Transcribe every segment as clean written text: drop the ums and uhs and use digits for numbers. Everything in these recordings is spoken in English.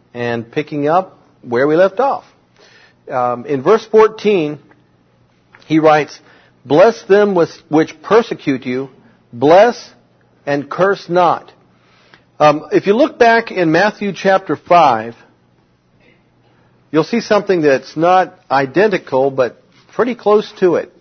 and picking up where we left off. In verse 14, he writes, "Bless them which persecute you, bless and curse not." If you look back in Matthew chapter 5, you'll see something that's not identical, but pretty close to it.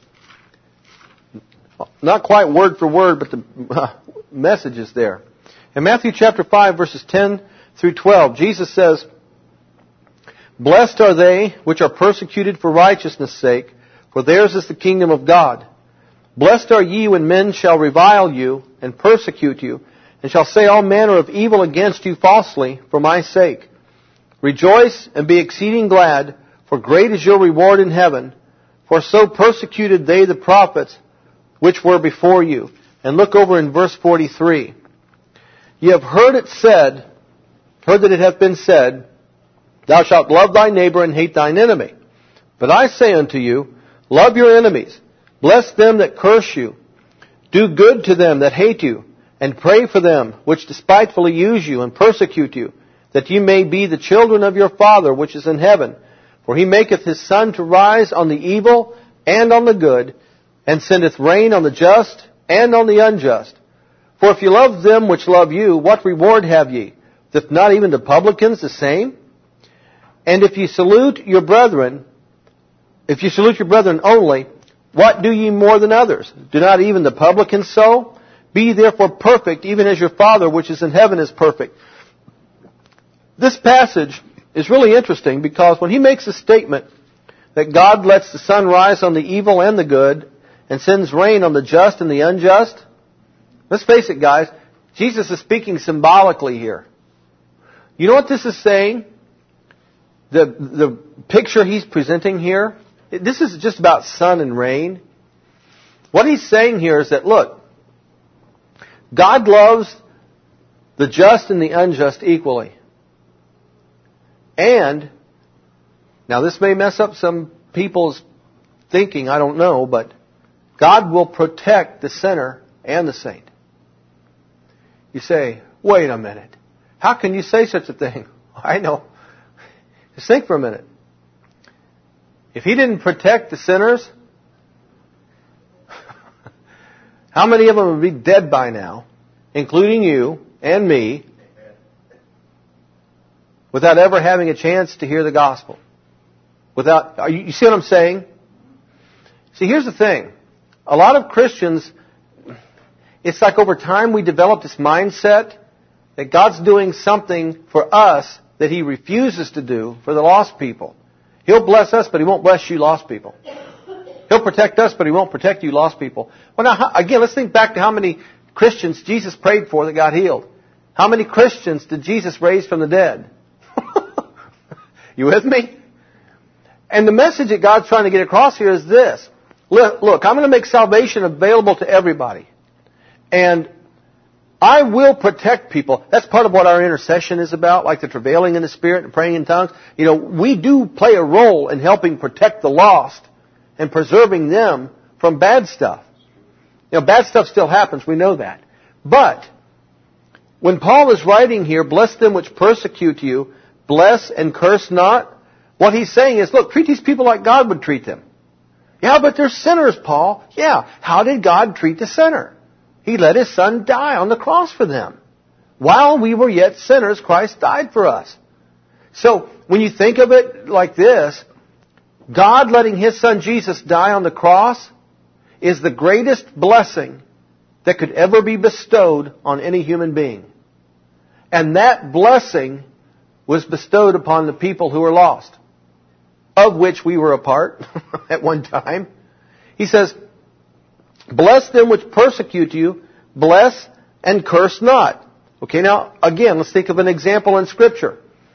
Not quite word for word, but the message is there. In Matthew chapter 5, verses 10 through 12, Jesus says, "Blessed are they which are persecuted for righteousness' sake, for theirs is the kingdom of God. Blessed are ye when men shall revile you and persecute you, and shall say all manner of evil against you falsely for my sake. Rejoice and be exceeding glad, for great is your reward in heaven. For so persecuted they the prophets which were before you." And look over in verse 43. "Ye have heard that it hath been said, Thou shalt love thy neighbor and hate thine enemy. But I say unto you, love your enemies, bless them that curse you, do good to them that hate you, and pray for them which despitefully use you and persecute you, that ye may be the children of your Father which is in heaven. For he maketh his sun to rise on the evil and on the good, and sendeth rain on the just and on the unjust. For if ye love them which love you, what reward have ye? Doth not even the publicans the same? And if ye salute your brethren only, what do ye more than others? Do not even the publicans so? Be ye therefore perfect, even as your Father which is in heaven is perfect." This passage is really interesting because when he makes a statement that God lets the sun rise on the evil and the good and sends rain on the just and the unjust, let's face it, guys, Jesus is speaking symbolically here. You know what this is saying? The picture he's presenting here, this is just about sun and rain. What he's saying here is that, look, God loves the just and the unjust equally. And, now this may mess up some people's thinking, I don't know, but God will protect the sinner and the saint. You say, wait a minute. How can you say such a thing? I know. Just think for a minute. If he didn't protect the sinners, how many of them would be dead by now, including you and me, without ever having a chance to hear the gospel? You see what I'm saying? See, here's the thing. A lot of Christians, it's like over time we develop this mindset that God's doing something for us that He refuses to do for the lost people. He'll bless us, but He won't bless you lost people. He'll protect us, but He won't protect you lost people. Well, now, again, let's think back to how many Christians Jesus prayed for that got healed. How many Christians did Jesus raise from the dead? You with me? And the message that God's trying to get across here is this. Look, I'm going to make salvation available to everybody. And I will protect people. That's part of what our intercession is about, like the travailing in the Spirit and praying in tongues. You know, we do play a role in helping protect the lost and preserving them from bad stuff. You know, bad stuff still happens, we know that. But when Paul is writing here, bless them which persecute you, bless and curse not, what he's saying is, look, treat these people like God would treat them. Yeah, but they're sinners, Paul. Yeah, how did God treat the sinner? He let His Son die on the cross for them. While we were yet sinners, Christ died for us. So, when you think of it like this, God letting His Son Jesus die on the cross is the greatest blessing that could ever be bestowed on any human being. And that blessing was bestowed upon the people who were lost, of which we were a part at one time. He says, bless them which persecute you, bless and curse not. Okay, now, again, let's think of an example in Scripture.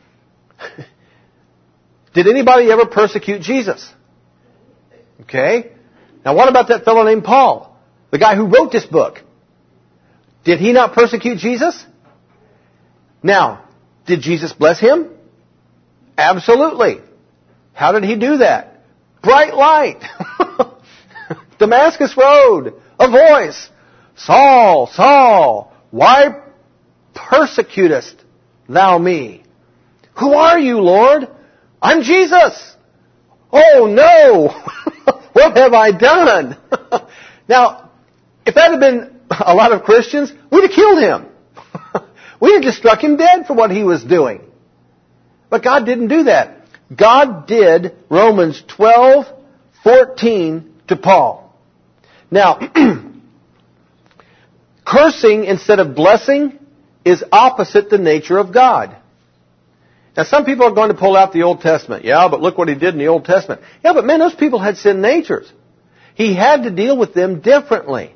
Did anybody ever persecute Jesus? Okay. Now, what about that fellow named Paul? The guy who wrote this book. Did he not persecute Jesus? Now, did Jesus bless him? Absolutely. How did He do that? Bright light. Damascus Road. A voice. Saul, Saul, why persecutest thou me? Who are you, Lord? I'm Jesus. Oh no! What have I done? Now, if that had been a lot of Christians, we'd have killed him. We'd have just struck him dead for what he was doing. But God didn't do that. God did Romans 12:14 to Paul. Now, cursing instead of blessing is opposite the nature of God. Now, some people are going to pull out the Old Testament. Yeah, but look what he did in the Old Testament. Yeah, but man, those people had sin natures. He had to deal with them differently.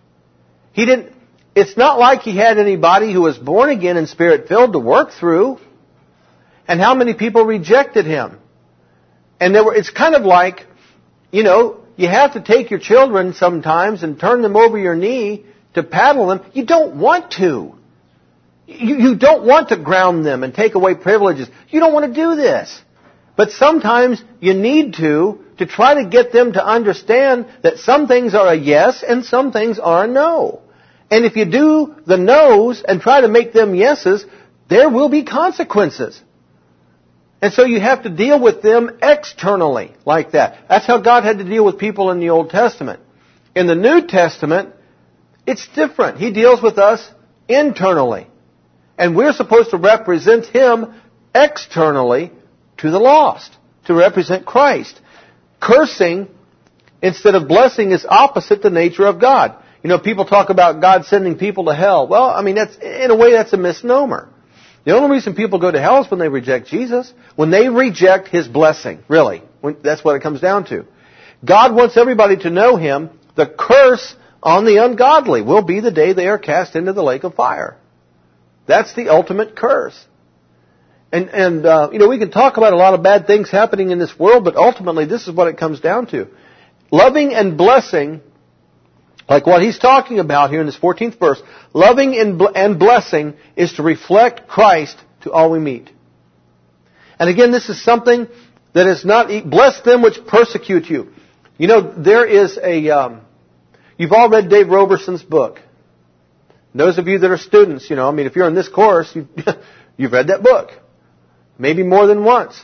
It's not like he had anybody who was born again and Spirit-filled to work through. And how many people rejected him? And it's kind of like, you have to take your children sometimes and turn them over your knee to paddle them. You don't want to. You don't want to ground them and take away privileges. You don't want to do this. But sometimes you need to try to get them to understand that some things are a yes and some things are a no. And if you do the no's and try to make them yeses, there will be consequences. And so you have to deal with them externally like that. That's how God had to deal with people in the Old Testament. In the New Testament, it's different. He deals with us internally. And we're supposed to represent Him externally to the lost, to represent Christ. Cursing instead of blessing is opposite the nature of God. People talk about God sending people to hell. Well, in a way, that's a misnomer. The only reason people go to hell is when they reject Jesus. When they reject His blessing, really. That's what it comes down to. God wants everybody to know Him. The curse on the ungodly will be the day they are cast into the lake of fire. That's the ultimate curse. And we can talk about a lot of bad things happening in this world, but ultimately this is what it comes down to. Loving and blessing, like what he's talking about here in this 14th verse, loving and blessing is to reflect Christ to all we meet. And again, this is something that is not, bless them which persecute you. There is you've all read Dave Roberson's book. Those of you that are students, if you're in this course, you've read that book. Maybe more than once.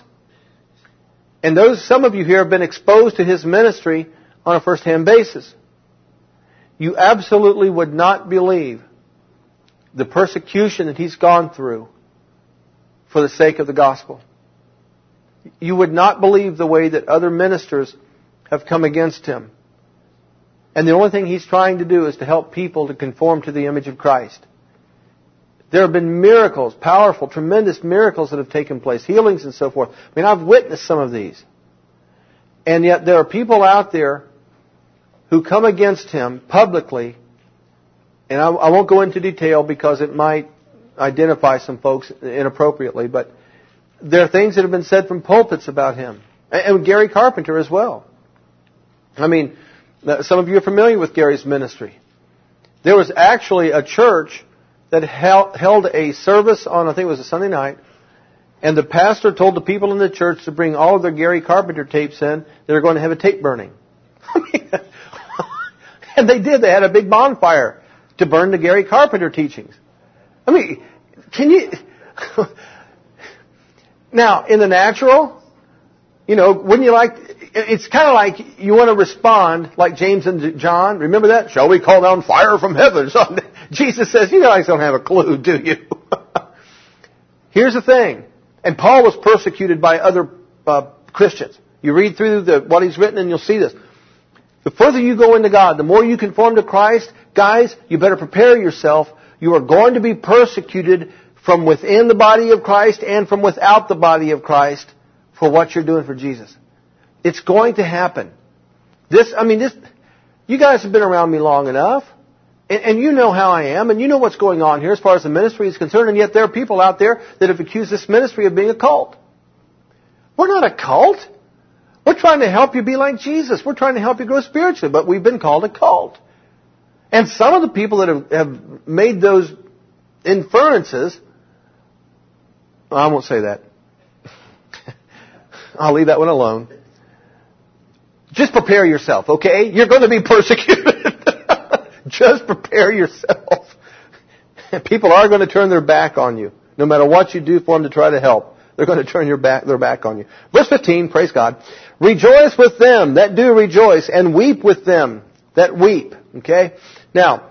And some of you here have been exposed to his ministry on a first-hand basis. You absolutely would not believe the persecution that he's gone through for the sake of the gospel. You would not believe the way that other ministers have come against him. And the only thing he's trying to do is to help people to conform to the image of Christ. There have been miracles, powerful, tremendous miracles that have taken place, healings and so forth. I've witnessed some of these. And yet there are people out there who come against him publicly, and I won't go into detail because it might identify some folks inappropriately, but there are things that have been said from pulpits about him. And Gary Carpenter as well. Some of you are familiar with Gary's ministry. There was actually a church that held a service on, I think it was a Sunday night, and the pastor told the people in the church to bring all of their Gary Carpenter tapes in. They were going to have a tape burning. And they did. They had a big bonfire to burn the Gary Carpenter teachings. Can you... Now, in the natural, wouldn't you like... It's kind of like you want to respond like James and John. Remember that? Shall we call down fire from heaven? So Jesus says, you guys don't have a clue, do you? Here's the thing. And Paul was persecuted by other Christians. You read through what he's written and you'll see this. The further you go into God, the more you conform to Christ, guys, you better prepare yourself. You are going to be persecuted from within the body of Christ and from without the body of Christ for what you're doing for Jesus. It's going to happen. You guys have been around me long enough, and you know how I am, and you know what's going on here as far as the ministry is concerned, and yet there are people out there that have accused this ministry of being a cult. We're not a cult. We're trying to help you be like Jesus. We're trying to help you grow spiritually, but we've been called a cult. And some of the people that have made those inferences, I won't say that. I'll leave that one alone. Just prepare yourself, okay? You're going to be persecuted. Just prepare yourself. People are going to turn their back on you, no matter what you do for them to try to help. they're going to turn their back on you. Verse 15, praise God. Rejoice with them that do rejoice, and weep with them that weep. Okay? Now,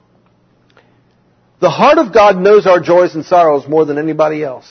the heart of God knows our joys and sorrows more than anybody else.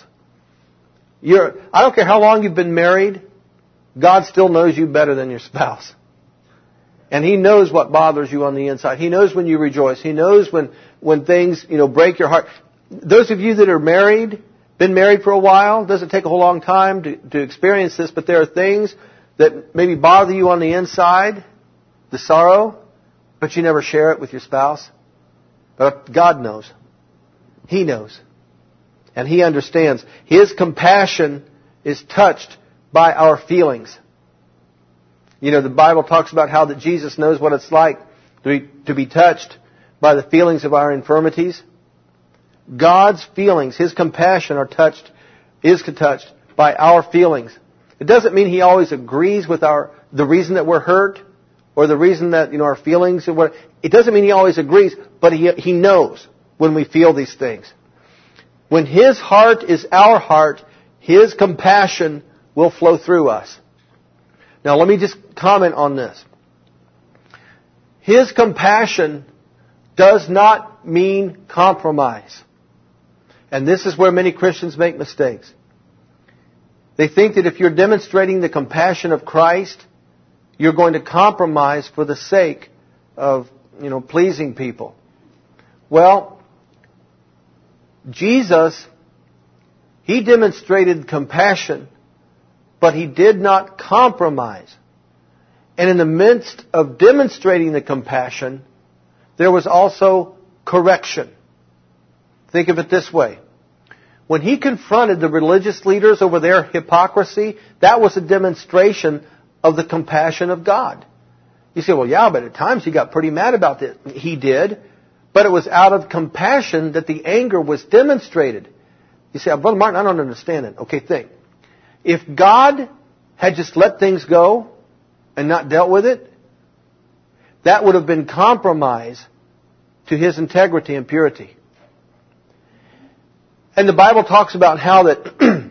I don't care how long you've been married, God still knows you better than your spouse. And He knows what bothers you on the inside. He knows when you rejoice. He knows when things, break your heart. Those of you that are married, been married for a while, doesn't take a whole long time to experience this, but there are things that maybe bother you on the inside, the sorrow, but you never share it with your spouse. But God knows. He knows. And He understands. His compassion is touched by our feelings. The Bible talks about how that Jesus knows what it's like to be touched by the feelings of our infirmities. God's feelings, His compassion is touched by our feelings. It doesn't mean He always agrees with the reason that we're hurt or the reason that, our feelings and what. It doesn't mean He always agrees, but He knows when we feel these things. When His heart is our heart, His compassion will flow through us. Now let me just comment on this. His compassion does not mean compromise. And this is where many Christians make mistakes. They think that if you're demonstrating the compassion of Christ, you're going to compromise for the sake of, pleasing people. Well, Jesus, He demonstrated compassion, but He did not compromise. And in the midst of demonstrating the compassion, there was also correction. Think of it this way. When He confronted the religious leaders over their hypocrisy, that was a demonstration of the compassion of God. You say, well, yeah, but at times He got pretty mad about this. He did, but it was out of compassion that the anger was demonstrated. You say, Brother Martin, I don't understand it. Okay, think. If God had just let things go and not dealt with it, that would have been compromise to His integrity and purity. And the Bible talks about how that,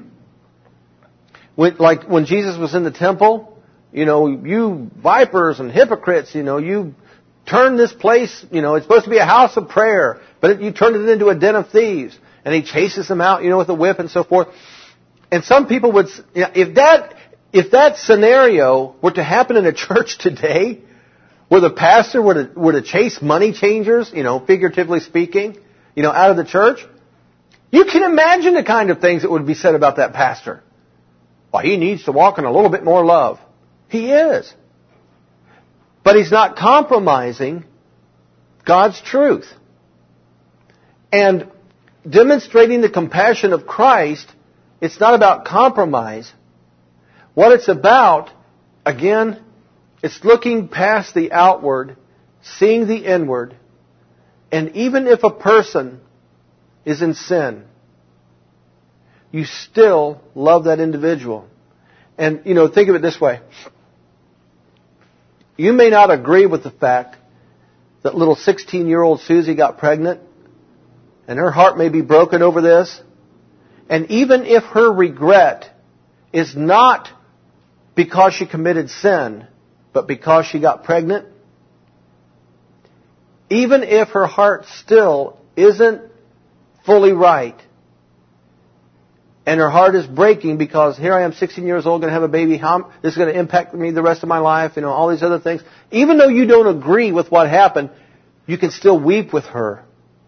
when Jesus was in the temple, you vipers and hypocrites, you turn this place, it's supposed to be a house of prayer, but you turned it into a den of thieves. And He chases them out, with a whip and so forth. And some people would, if that scenario were to happen in a church today, where the pastor were to chase money changers, figuratively speaking, out of the church, you can imagine the kind of things that would be said about that pastor. Well, he needs to walk in a little bit more love. He is. But he's not compromising God's truth. And demonstrating the compassion of Christ, it's not about compromise. What it's about, again, it's looking past the outward, seeing the inward, and even if a person is in sin, you still love that individual. And, think of it this way. You may not agree with the fact that little 16-year-old Susie got pregnant, and her heart may be broken over this. And even if her regret is not because she committed sin, but because she got pregnant, even if her heart still isn't fully right, and her heart is breaking because here I am, 16 years old, going to have a baby, this is going to impact me the rest of my life, all these other things. Even though you don't agree with what happened, you can still weep with her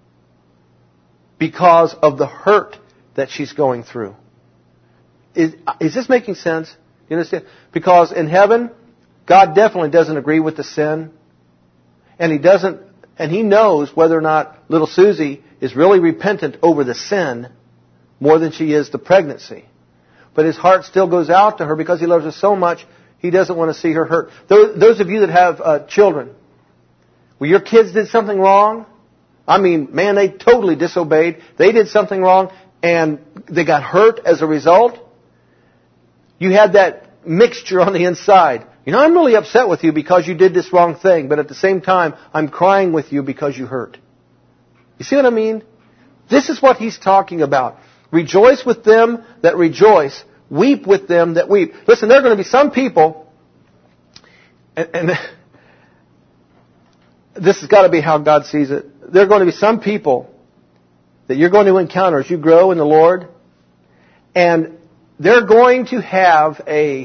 because of the hurt that she's going through. Is this making sense? You understand? Because in heaven, God definitely doesn't agree with the sin. And He knows whether or not little Susie is really repentant over the sin more than she is the pregnancy. But His heart still goes out to her because He loves her so much, He doesn't want to see her hurt. Those of you that have children, where your kids did something wrong, they totally disobeyed. They did something wrong and they got hurt as a result. You had that mixture on the inside. I'm really upset with you because you did this wrong thing, but at the same time, I'm crying with you because you hurt. You see what I mean? This is what He's talking about. Rejoice with them that rejoice. Weep with them that weep. Listen, there are going to be some people, and this has got to be how God sees it. There are going to be some people that you're going to encounter as you grow in the Lord, and they're going to have a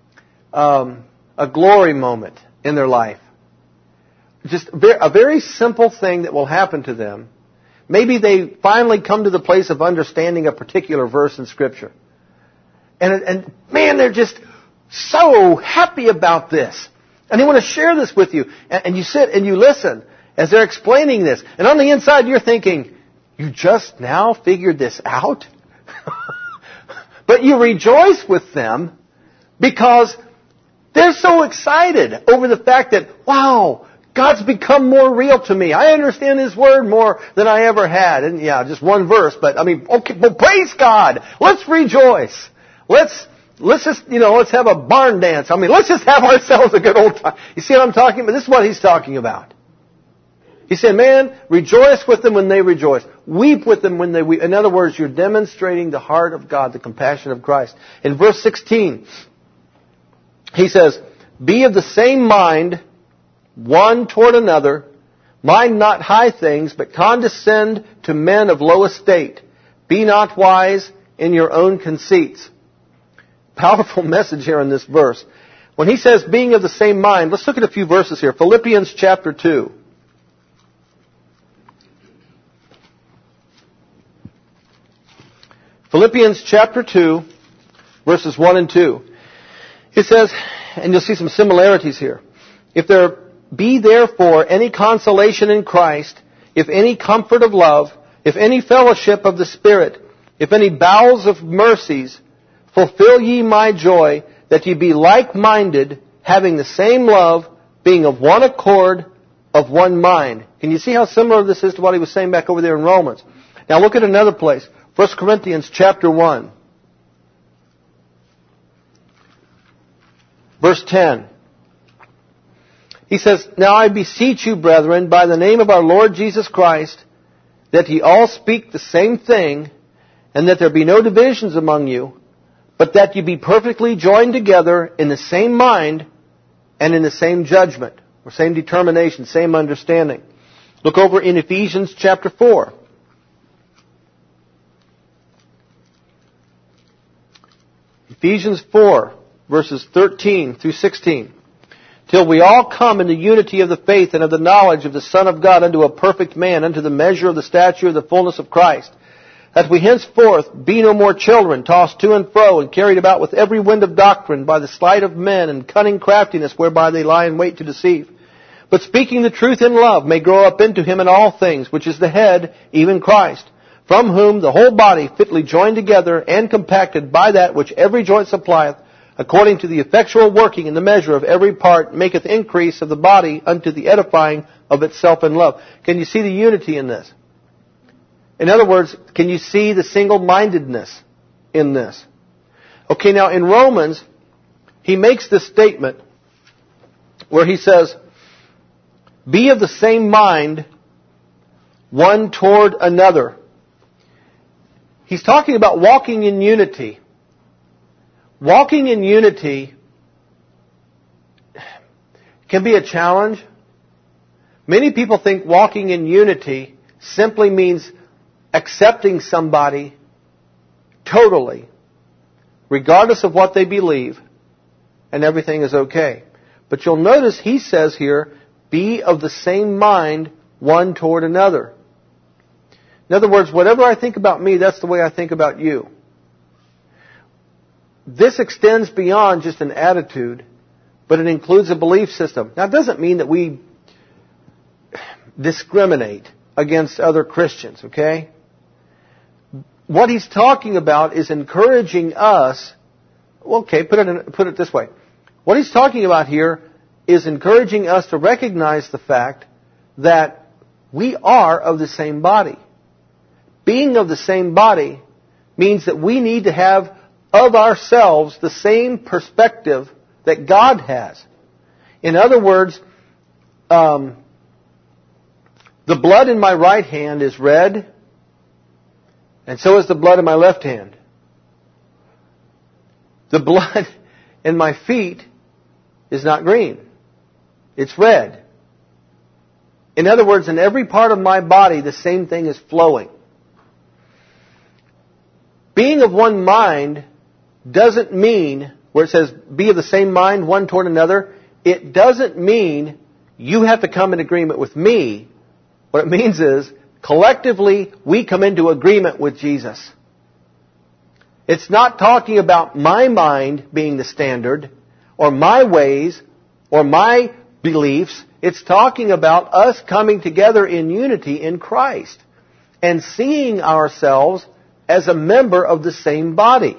glory moment in their life. Just a very simple thing that will happen to them. Maybe they finally come to the place of understanding a particular verse in Scripture. And man, they're just so happy about this. And they want to share this with you. And you sit and you listen as they're explaining this. And on the inside you're thinking, you just now figured this out? But you rejoice with them because they're so excited over the fact that, wow, God's become more real to me. I understand His Word more than I ever had. And yeah, just one verse, but I mean, okay, well, praise God. Let's rejoice. Let's just, let's have a barn dance. I mean, let's just have ourselves a good old time. You see what I'm talking about? This is what he's talking about. He said, man, rejoice with them when they rejoice. Weep with them when they weep. In other words, you're demonstrating the heart of God, the compassion of Christ. In verse 16, he says, be of the same mind one toward another. Mind not high things, but condescend to men of low estate. Be not wise in your own conceits. Powerful message here in this verse. When he says being of the same mind, let's look at a few verses here. Philippians chapter 2. Philippians chapter 2, verses 1 and 2. It says, and you'll see some similarities here. If there be therefore any consolation in Christ, if any comfort of love, if any fellowship of the Spirit, if any bowels of mercies, fulfill ye my joy, that ye be like-minded, having the same love, being of one accord, of one mind. Can you see how similar this is to what he was saying back over there in Romans? Now look at another place. 1 Corinthians chapter 1. Verse 10. He says, now I beseech you, brethren, by the name of our Lord Jesus Christ, that ye all speak the same thing, and that there be no divisions among you, but that ye be perfectly joined together in the same mind and in the same judgment, or same determination, same understanding. Look over in Ephesians chapter 4. Ephesians 4, verses 13 through 16. Till we all come in the unity of the faith and of the knowledge of the Son of God unto a perfect man, unto the measure of the stature of the fullness of Christ, that we henceforth be no more children, tossed to and fro, and carried about with every wind of doctrine by the sleight of men and cunning craftiness whereby they lie in wait to deceive. But speaking the truth in love may grow up into Him in all things, which is the head, even Christ, from whom the whole body fitly joined together and compacted by that which every joint supplieth, according to the effectual working in the measure of every part, maketh increase of the body unto the edifying of itself in love. Can you see the unity in this? In other words, can you see the single-mindedness in this? Okay, now in Romans, he makes this statement where he says, be of the same mind one toward another. He's talking about walking in unity. Walking in unity can be a challenge. Many people think walking in unity simply means accepting somebody totally, regardless of what they believe, and everything is okay. But you'll notice he says here, be of the same mind one toward another. In other words, whatever I think about me, that's the way I think about you. This extends beyond just an attitude, but it includes a belief system. Now, it doesn't mean that we discriminate against other Christians, okay? What he's talking about is encouraging us. Okay, put it this way. What he's talking about here is encouraging us to recognize the fact that we are of the same body. Being of the same body means that we need to have of ourselves the same perspective that God has. In other words, the blood in my right hand is red, And so is the blood in my left hand. The blood in my feet is not green. It's red. In other words, in every part of my body, the same thing is flowing. Being of one mind doesn't mean, where it says, be of the same mind one toward another, it doesn't mean you have to come in agreement with me. What it means is, collectively, we come into agreement with Jesus. It's not talking about my mind being the standard, or my ways, or my beliefs. It's talking about us coming together in unity in Christ, and seeing ourselves as a member of the same body.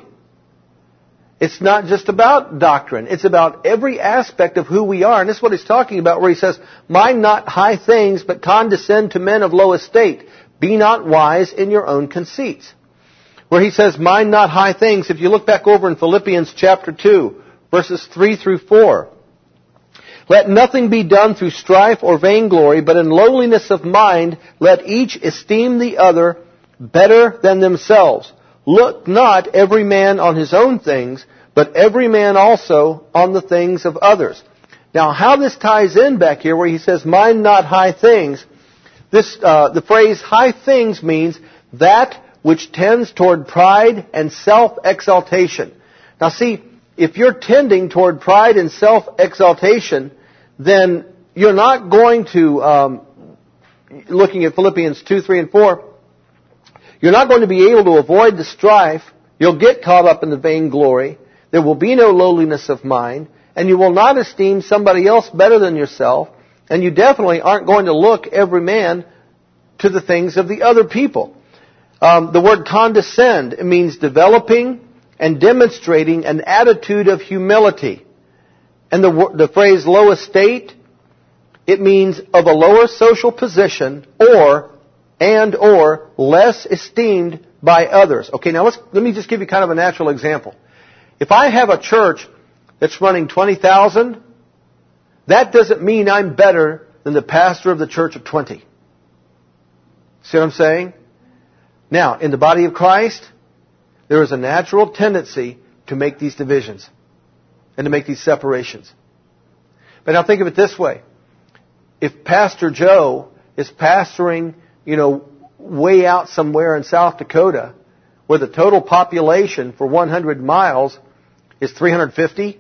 It's not just about doctrine. It's about every aspect of who we are. And this is what he's talking about, where he says, mind not high things, but condescend to men of low estate. Be not wise in your own conceits. Where he says, mind not high things, if you look back over in Philippians chapter 2, verses 3 through 4. Let nothing be done through strife or vainglory, but in lowliness of mind, let each esteem the other better than themselves. Look not every man on his own things, but every man also on the things of others. Now, how this ties in back here, where he says, mind not high things, the phrase high things means that which tends toward pride and self-exaltation. Now see, if you're tending toward pride and self-exaltation, then you're not going to, looking at Philippians 2, 3, and 4, you're not going to be able to avoid the strife. You'll get caught up in the vainglory. There will be no lowliness of mind. And you will not esteem somebody else better than yourself. And you definitely aren't going to look every man to the things of the other people. The word condescend, it means developing and demonstrating an attitude of humility. And the phrase low estate, it means of a lower social position or less esteemed by others. Okay, now let me just give you kind of a natural example. If I have a church that's running 20,000, that doesn't mean I'm better than the pastor of the church of 20. See what I'm saying? Now, in the body of Christ, there is a natural tendency to make these divisions and to make these separations. But now think of it this way. If Pastor Joe is pastoring, way out somewhere in South Dakota, where the total population for 100 miles is 350,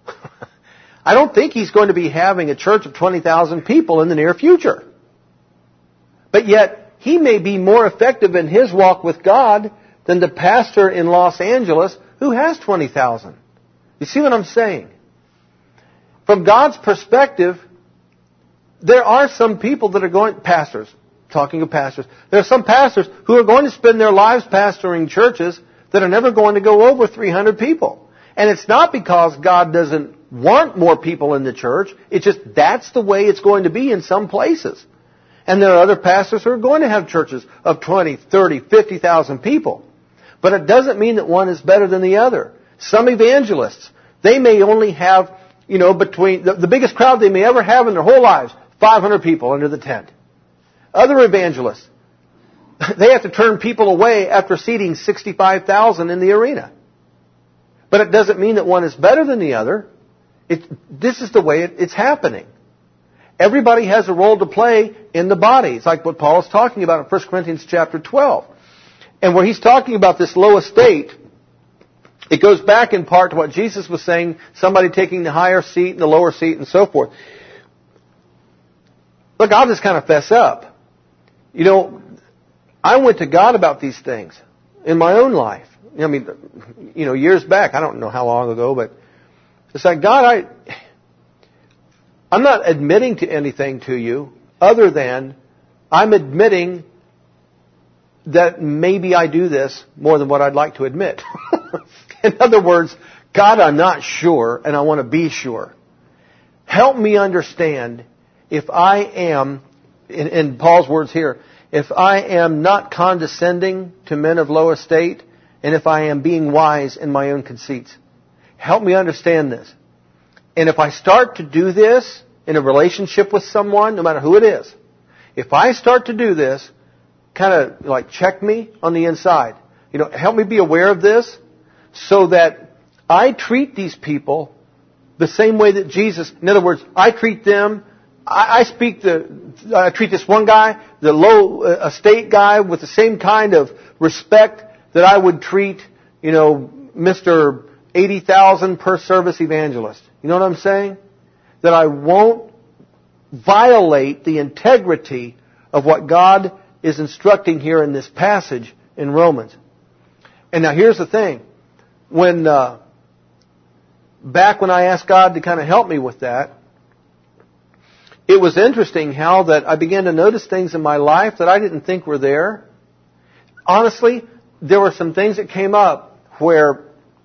I don't think he's going to be having a church of 20,000 people in the near future. But yet, he may be more effective in his walk with God than the pastor in Los Angeles who has 20,000. You see what I'm saying? From God's perspective, there are some people that are going, pastors, talking of pastors, there are some pastors who are going to spend their lives pastoring churches that are never going to go over 300 people. And it's not because God doesn't want more people in the church. It's just that's the way it's going to be in some places. And there are other pastors who are going to have churches of 20, 30, 50,000 people. But it doesn't mean that one is better than the other. Some evangelists, they may only have, between the biggest crowd they may ever have in their whole lives, 500 people under the tent. Other evangelists, they have to turn people away after seating 65,000 in the arena. But it doesn't mean that one is better than the other. This is the way it's happening. Everybody has a role to play in the body. It's like what Paul is talking about in 1 Corinthians chapter 12. And where he's talking about this low estate, it goes back in part to what Jesus was saying, somebody taking the higher seat and the lower seat and so forth. Look, I'll just kind of fess up. I went to God about these things in my own life. Years back, I don't know how long ago, but it's like, God, I'm not admitting to anything to you other than I'm admitting that maybe I do this more than what I'd like to admit. In other words, God, I'm not sure, and I want to be sure. Help me understand if I am, in Paul's words here, if I am not condescending to men of low estate, and if I am being wise in my own conceits. Help me understand this. And if I start to do this in a relationship with someone, no matter who it is, if I start to do this, kind of like check me on the inside. Help me be aware of this so that I treat these people the same way that Jesus, in other words, I treat them, I treat this one guy, the low estate guy, with the same kind of respect that I would treat, Mr. 80,000 per service evangelist. You know what I'm saying? That I won't violate the integrity of what God is instructing here in this passage in Romans. And now here's the thing. Back when I asked God to kind of help me with that, it was interesting how that I began to notice things in my life that I didn't think were there. Honestly, there were some things that came up where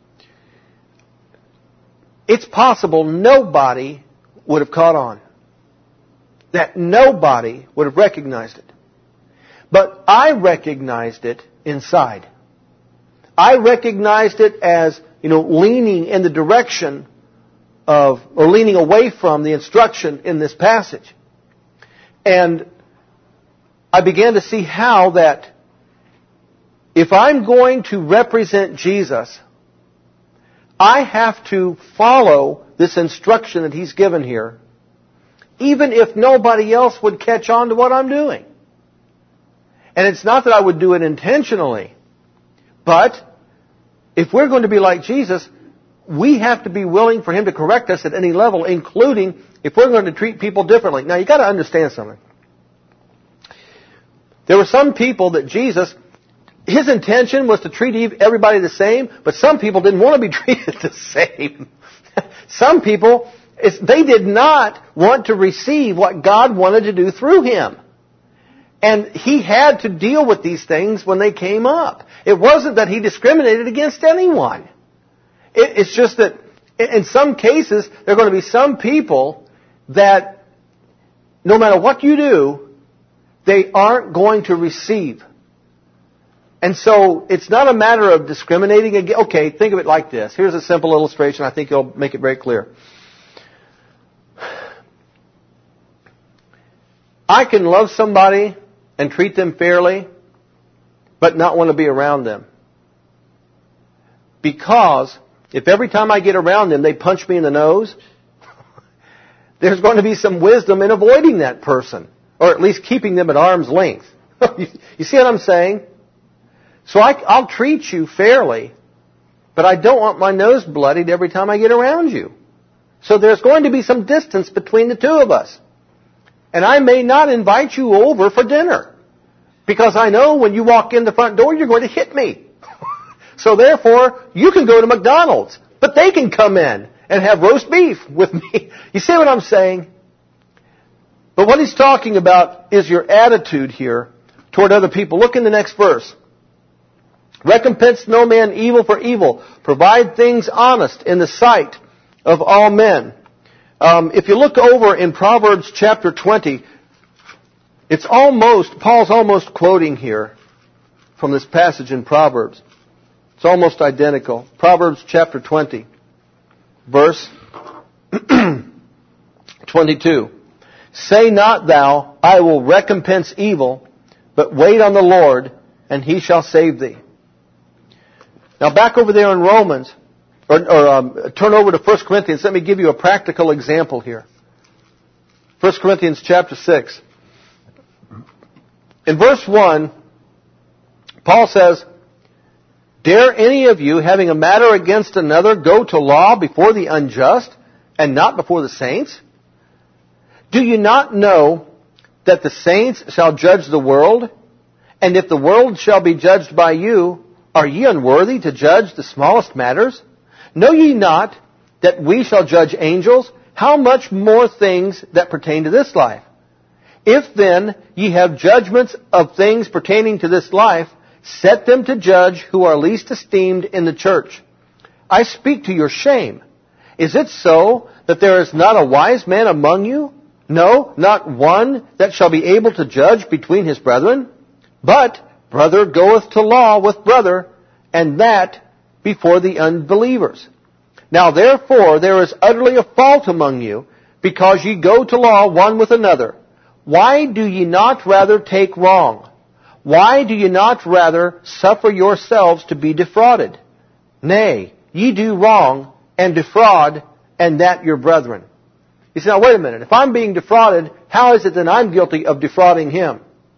it's possible nobody would have caught on. That nobody would have recognized it. But I recognized it inside. I recognized it as, leaning in the direction of, or leaning away from the instruction in this passage. And I began to see how that if I'm going to represent Jesus, I have to follow this instruction that He's given here, even if nobody else would catch on to what I'm doing. And it's not that I would do it intentionally, but if we're going to be like Jesus, we have to be willing for Him to correct us at any level, including if we're going to treat people differently. Now, you've got to understand something. There were some people that Jesus, His intention was to treat everybody the same, but some people didn't want to be treated the same. Some people, they did not want to receive what God wanted to do through Him. And He had to deal with these things when they came up. It wasn't that He discriminated against anyone. It's just that in some cases, there are going to be some people that no matter what you do, they aren't going to receive. And so it's not a matter of discriminating against. Okay, think of it like this. Here's a simple illustration. I think it'll make it very clear. I can love somebody and treat them fairly, but not want to be around them. Because if every time I get around them, they punch me in the nose, there's going to be some wisdom in avoiding that person, or at least keeping them at arm's length. You see what I'm saying? So I'll treat you fairly, but I don't want my nose bloodied every time I get around you. So there's going to be some distance between the two of us. And I may not invite you over for dinner, because I know when you walk in the front door, you're going to hit me. So therefore, you can go to McDonald's, but they can come in and have roast beef with me. You see what I'm saying? But what he's talking about is your attitude here toward other people. Look in the next verse. Recompense no man evil for evil. Provide things honest in the sight of all men. If you look over in Proverbs chapter 20, Paul's almost quoting here from this passage in Proverbs. It's almost identical. Proverbs chapter 20, verse 22. Say not thou, I will recompense evil, but wait on the Lord, and He shall save thee. Now back over there in Romans, or turn over to 1 Corinthians. Let me give you a practical example here. 1 Corinthians chapter 6. In verse 1, Paul says, Dare any of you, having a matter against another, go to law before the unjust, and not before the saints? Do you not know that the saints shall judge the world? And if the world shall be judged by you, are ye unworthy to judge the smallest matters? Know ye not that we shall judge angels? How much more things that pertain to this life? If then ye have judgments of things pertaining to this life, set them to judge who are least esteemed in the church. I speak to your shame. Is it so that there is not a wise man among you? No, not one that shall be able to judge between his brethren. But brother goeth to law with brother, and that before the unbelievers. Now therefore there is utterly a fault among you, because ye go to law one with another. Why do ye not rather take wrong? why do you not rather suffer yourselves to be defrauded? Nay, ye do wrong and defraud, and that your brethren. You say, now wait a minute. If I'm being defrauded, how is it that I'm guilty of defrauding him?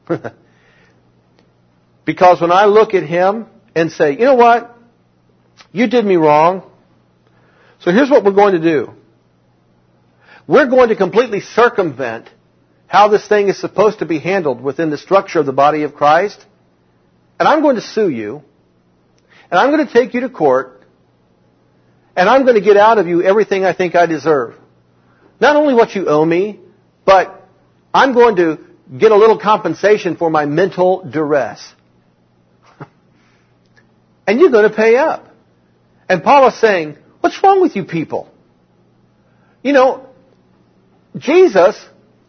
Because when I look at him and say, you know what? You did me wrong. So here's what we're going to do. We're going to completely circumvent how this thing is supposed to be handled within the structure of the body of Christ. And I'm going to sue you. And I'm going to take you to court. And I'm going to get out of you everything I think I deserve. Not only what you owe me, but I'm going to get a little compensation for my mental duress. And you're going to pay up. And Paul is saying, what's wrong with you people? You know, Jesus,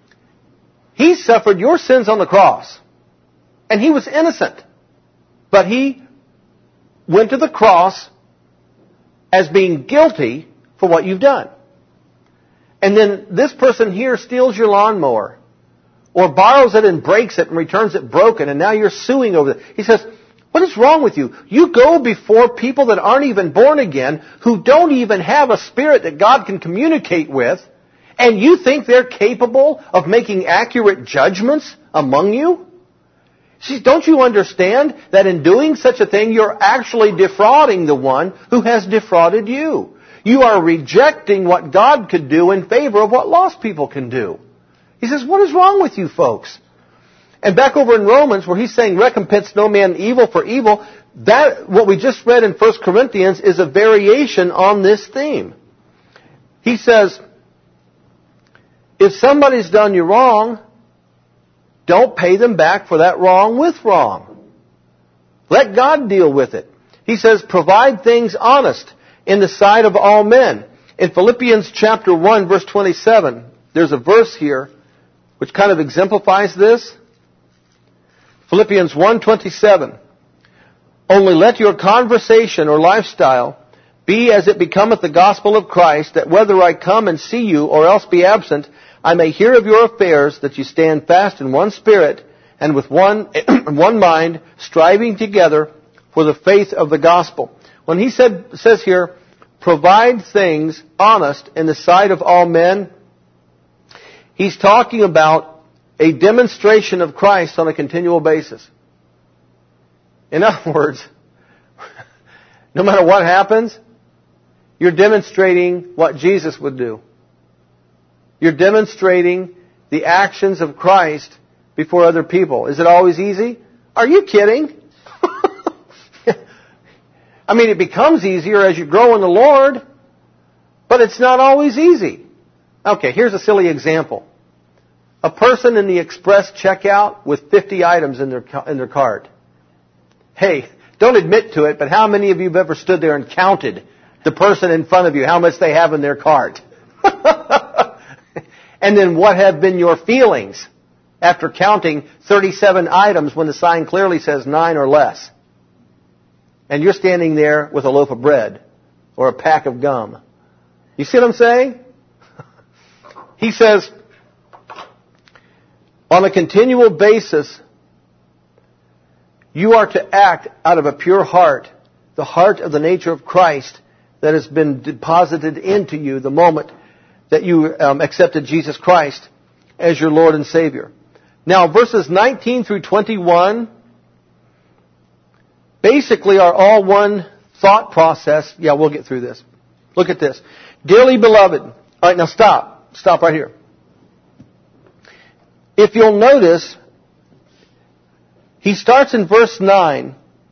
He suffered your sins on the cross. And He was innocent. But He went to the cross as being guilty for what you've done. And then this person here steals your lawnmower, or borrows it and breaks it and returns it broken, and now you're suing over it. He says, what is wrong with you? You go before people that aren't even born again, who don't even have a spirit that God can communicate with, and you think they're capable of making accurate judgments among you? See, don't you understand that in doing such a thing, you're actually defrauding the one who has defrauded you? You are rejecting what God could do in favor of what lost people can do. He says, what is wrong with you folks? And back over in Romans, where he's saying, recompense no man evil for evil, that, what we just read in 1 Corinthians, is a variation on this theme. He says, if somebody's done you wrong, don't pay them back for that wrong with wrong. Let God deal with it. He says, provide things honest in the sight of all men. In Philippians chapter 1, verse 27, there's a verse here which kind of exemplifies this. Philippians 1:27. Only let your conversation or lifestyle be as it becometh the gospel of Christ, that whether I come and see you or else be absent, I may hear of your affairs, that you stand fast in one spirit and with one mind, striving together for the faith of the gospel. When he says here, provide things honest in the sight of all men, he's talking about a demonstration of Christ on a continual basis. In other words, no matter what happens, you're demonstrating what Jesus would do. You're demonstrating the actions of Christ before other people. Is it always easy? Are you kidding? I mean, it becomes easier as you grow in the Lord, but it's not always easy. Okay, here's a silly example. A person in the express checkout with 50 items in their cart. Hey, don't admit to it, but how many of you have ever stood there and counted the person in front of you, how much they have in their cart? And then what have been your feelings after counting 37 items when the sign clearly says 9 or less? And you're standing there with a loaf of bread or a pack of gum. You see what I'm saying? He says, on a continual basis, you are to act out of a pure heart, the heart of the nature of Christ that has been deposited into you the moment that you accepted Jesus Christ as your Lord and Savior. Now, verses 19 through 21 basically are all one thought process. Yeah, we'll get through this. Look at this. Dearly beloved. All right, now stop. Stop right here. If you'll notice, he starts in verse 9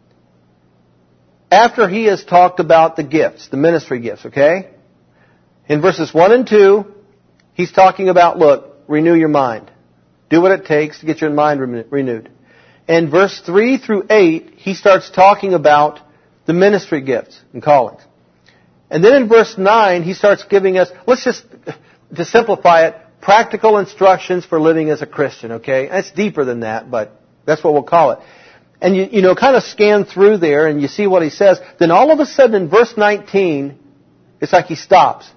after he has talked about the gifts, the ministry gifts, okay? In verses 1 and 2, he's talking about, look, renew your mind. Do what it takes to get your mind renewed. In verse 3 through 8, he starts talking about the ministry gifts and callings. And then in verse 9, he starts giving us, let's just, to simplify it, practical instructions for living as a Christian, okay? It's deeper than that, but that's what we'll call it. And you know, kind of scan through there and you see what he says. Then all of a sudden in verse 19, it's like he stops.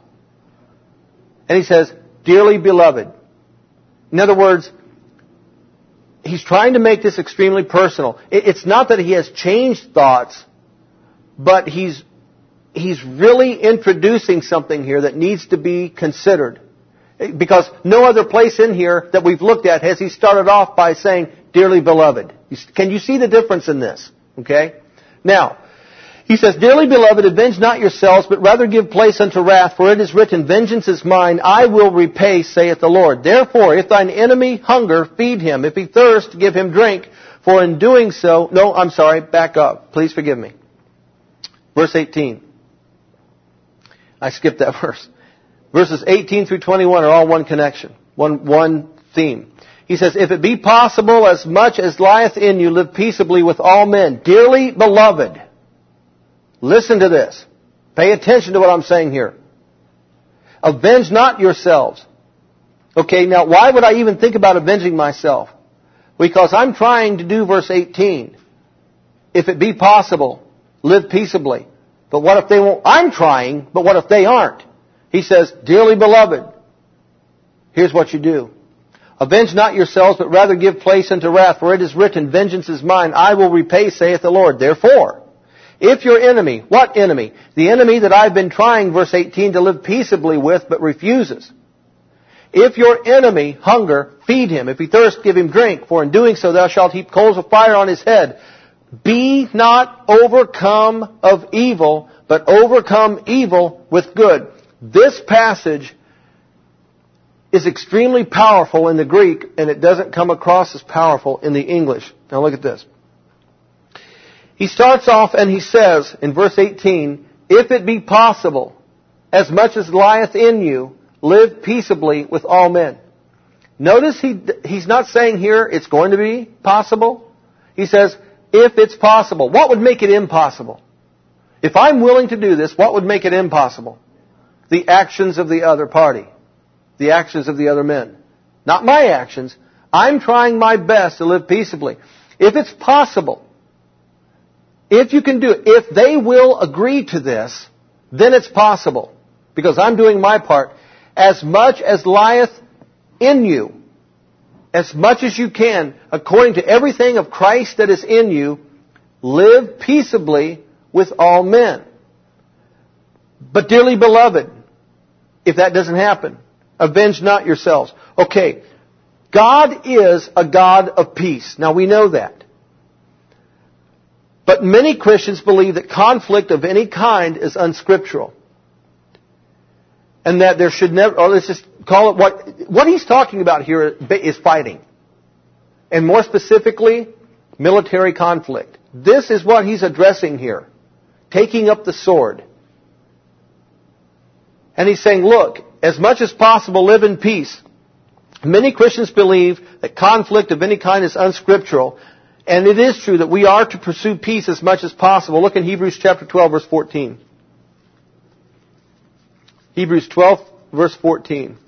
And he says, dearly beloved. In other words, he's trying to make this extremely personal. It's not that he has changed thoughts, but he's really introducing something here that needs to be considered. Because no other place in here that we've looked at has he started off by saying, dearly beloved. Can you see the difference in this? Okay? Now, he says, dearly beloved, avenge not yourselves, but rather give place unto wrath, for it is written, vengeance is mine, I will repay, saith the Lord. Therefore, if thine enemy hunger, feed him. If he thirst, give him drink. For in doing so, back up. Please forgive me. Verse 18. I skipped that verse. Verses 18 through 21 are all one connection, one theme. He says, if it be possible, as much as lieth in you, live peaceably with all men. Dearly beloved. Listen to this. Pay attention to what I'm saying here. Avenge not yourselves. Okay, now why would I even think about avenging myself? Because I'm trying to do verse 18. If it be possible, live peaceably. But what if they won't? I'm trying, but what if they aren't? He says, dearly beloved, here's what you do. Avenge not yourselves, but rather give place unto wrath, for it is written, vengeance is mine, I will repay, saith the Lord. Therefore, if your enemy, what enemy? The enemy that I've been trying, verse 18, to live peaceably with, but refuses. If your enemy hunger, feed him. If he thirst, give him drink. For in doing so, thou shalt heap coals of fire on his head. Be not overcome of evil, but overcome evil with good. This passage is extremely powerful in the Greek, and it doesn't come across as powerful in the English. Now look at this. He starts off and he says in verse 18, if it be possible, as much as lieth in you, live peaceably with all men. Notice he's not saying here it's going to be possible. He says, if it's possible. What would make it impossible? If I'm willing to do this, what would make it impossible? The actions of the other party. The actions of the other men. Not my actions. I'm trying my best to live peaceably. If it's possible, if you can do it, if they will agree to this, then it's possible. Because I'm doing my part. As much as lieth in you, as much as you can, according to everything of Christ that is in you, live peaceably with all men. But dearly beloved, if that doesn't happen, avenge not yourselves. Okay, God is a God of peace. Now we know that. But many Christians believe that conflict of any kind is unscriptural. And that there should never, or let's just call it what he's talking about here is fighting. And more specifically, military conflict. This is what he's addressing here. Taking up the sword. And he's saying, look, as much as possible, live in peace. Many Christians believe that conflict of any kind is unscriptural. And it is true that we are to pursue peace as much as possible. Look in Hebrews chapter 12, verse 14. Hebrews 12, verse 14.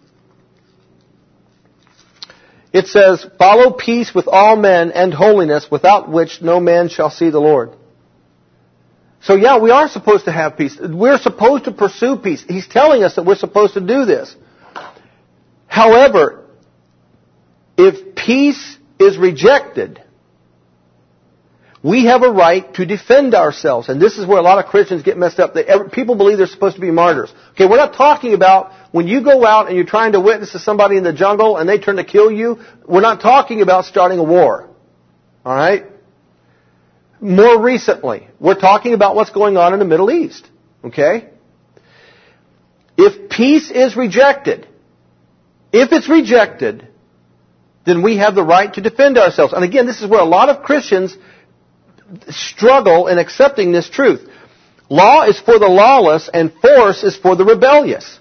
It says, follow peace with all men and holiness, without which no man shall see the Lord. So yeah, we are supposed to have peace. We're supposed to pursue peace. He's telling us that we're supposed to do this. However, if peace is rejected, we have a right to defend ourselves. And this is where a lot of Christians get messed up. People believe they're supposed to be martyrs. Okay, we're not talking about when you go out and you're trying to witness to somebody in the jungle and they turn to kill you. We're not talking about starting a war. All right? More recently, we're talking about what's going on in the Middle East. Okay? If peace is rejected, if it's rejected, then we have the right to defend ourselves. And again, this is where a lot of Christians struggle in accepting this truth. Law is for the lawless and force is for the rebellious.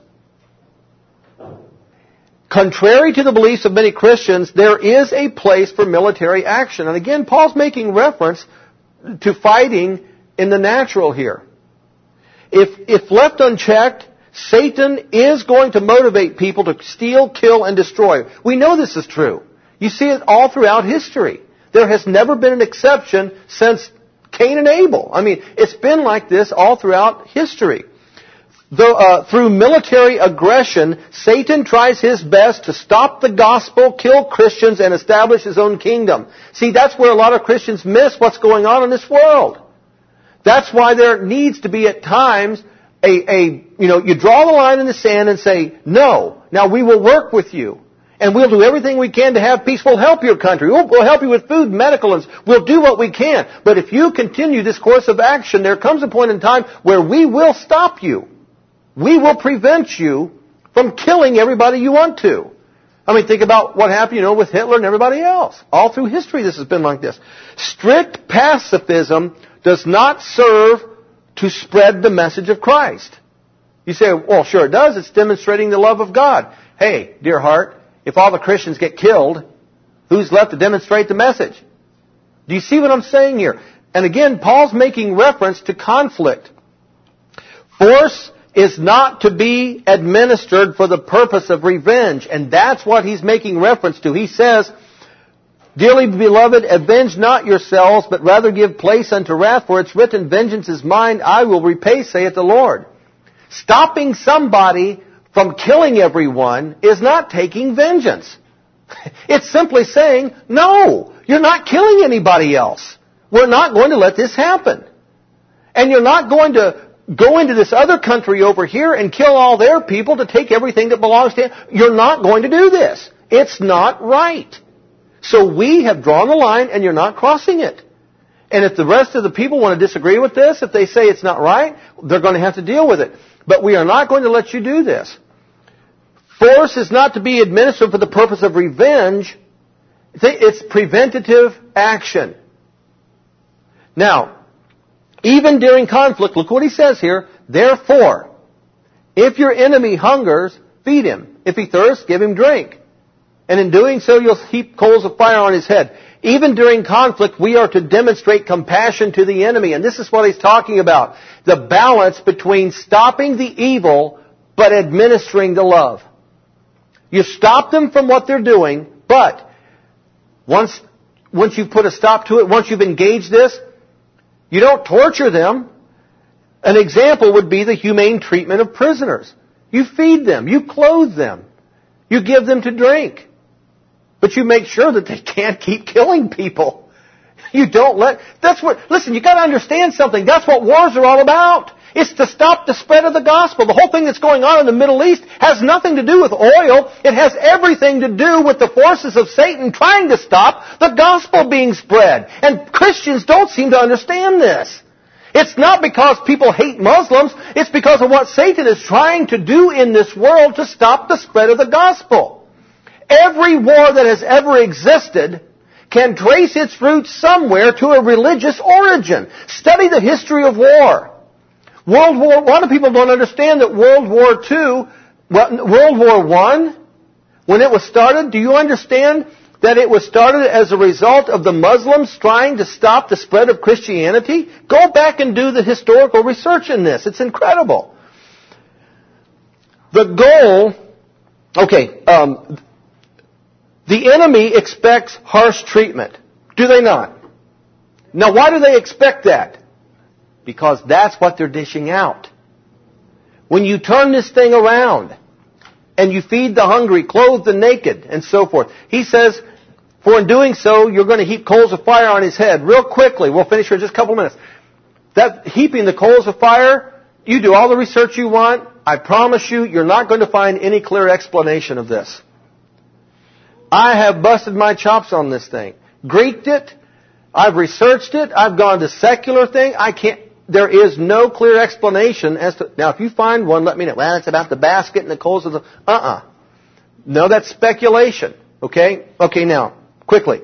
Contrary to the beliefs of many Christians, there is a place for military action. And again, Paul's making reference to fighting in the natural here. If left unchecked, Satan is going to motivate people to steal, kill, and destroy. We know this is true. You see it all throughout history. There has never been an exception since Cain and Abel. I mean, it's been like this all throughout history. through military aggression, Satan tries his best to stop the gospel, kill Christians, and establish his own kingdom. See, that's where a lot of Christians miss what's going on in this world. That's why there needs to be at times you draw the line in the sand and say, no, now we will work with you. And we'll do everything we can to have peace. We'll help your country. We'll help you with food, medical, and we'll do what we can. But if you continue this course of action, there comes a point in time where we will stop you. We will prevent you from killing everybody you want to. I mean, think about what happened, with Hitler and everybody else. All through history this has been like this. Strict pacifism does not serve to spread the message of Christ. You say, well, sure it does. It's demonstrating the love of God. Hey, dear heart, if all the Christians get killed, who's left to demonstrate the message? Do you see what I'm saying here? And again, Paul's making reference to conflict. Force is not to be administered for the purpose of revenge. And that's what he's making reference to. He says, Dearly beloved, avenge not yourselves, but rather give place unto wrath, for it's written, Vengeance is mine, I will repay, saith the Lord. Stopping somebody from killing everyone is not taking vengeance. It's simply saying, no, you're not killing anybody else. We're not going to let this happen. And you're not going to go into this other country over here and kill all their people to take everything that belongs to them. You're not going to do this. It's not right. So we have drawn the line and you're not crossing it. And if the rest of the people want to disagree with this, if they say it's not right, they're going to have to deal with it. But we are not going to let you do this. Force is not to be administered for the purpose of revenge. It's preventative action. Now, even during conflict, look what he says here. Therefore, if your enemy hungers, feed him. If he thirsts, give him drink. And in doing so, you'll heap coals of fire on his head. Even during conflict, we are to demonstrate compassion to the enemy. And this is what he's talking about. The balance between stopping the evil, but administering the love. You stop them from what they're doing, but once you've put a stop to it, once you've engaged this, you don't torture them. An example would be the humane treatment of prisoners. You feed them. You clothe them. You give them to drink. But you make sure that they can't keep killing people. You don't listen, you got to understand something. That's what wars are all about. It's to stop the spread of the gospel. The whole thing that's going on in the Middle East has nothing to do with oil. It has everything to do with the forces of Satan trying to stop the gospel being spread. And Christians don't seem to understand this. It's not because people hate Muslims. It's because of what Satan is trying to do in this world to stop the spread of the gospel. Every war that has ever existed can trace its roots somewhere to a religious origin. Study the history of war. A lot of people don't understand that World War I, when it was started, do you understand that it was started as a result of the Muslims trying to stop the spread of Christianity? Go back and do the historical research in this. It's incredible. The goal, the enemy expects harsh treatment. Do they not? Now, why do they expect that? Because that's what they're dishing out. When you turn this thing around and you feed the hungry, clothe the naked, and so forth, he says, for in doing so, you're going to heap coals of fire on his head. Real quickly, we'll finish here in just a couple of minutes. That heaping the coals of fire, you do all the research you want. I promise you, you're not going to find any clear explanation of this. I have busted my chops on this thing. Greeked it. I've researched it. I've gone to secular thing. There is no clear explanation as to... Now, if you find one, let me know. Well, it's about the basket and the coals of the... No, that's speculation. Okay? Okay, now, quickly.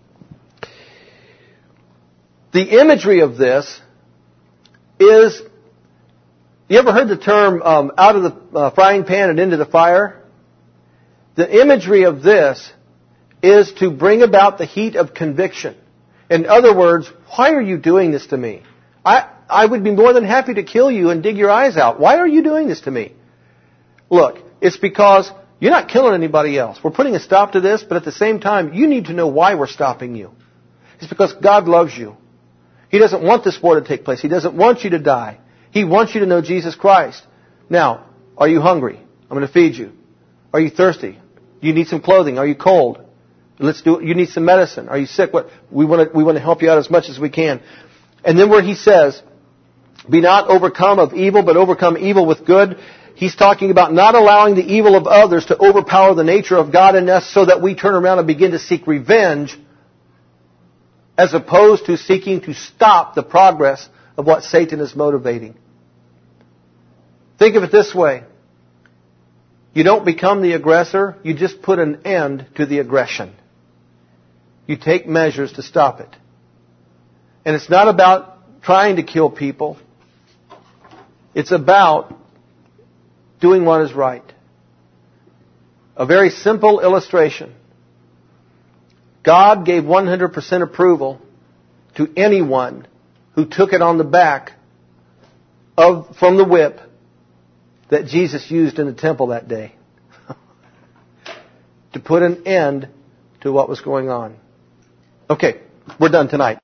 The imagery of this is... You ever heard the term out of the frying pan and into the fire? The imagery of this is to bring about the heat of conviction. In other words, why are you doing this to me? I would be more than happy to kill you and dig your eyes out. Why are you doing this to me? Look, it's because you're not killing anybody else. We're putting a stop to this, but at the same time, you need to know why we're stopping you. It's because God loves you. He doesn't want this war to take place. He doesn't want you to die. He wants you to know Jesus Christ. Now, are you hungry? I'm going to feed you. Are you thirsty? Do you need some clothing? Are you cold? Let's do it. You need some medicine. Are you sick? What? We want to help you out as much as we can. And then where he says, be not overcome of evil, but overcome evil with good. He's talking about not allowing the evil of others to overpower the nature of God in us so that we turn around and begin to seek revenge as opposed to seeking to stop the progress of what Satan is motivating. Think of it this way. You don't become the aggressor, you just put an end to the aggression. You take measures to stop it. And it's not about trying to kill people. It's about doing what is right. A very simple illustration. God gave 100% approval to anyone who took it on the back from the whip that Jesus used in the temple that day to put an end to what was going on. Okay, we're done tonight.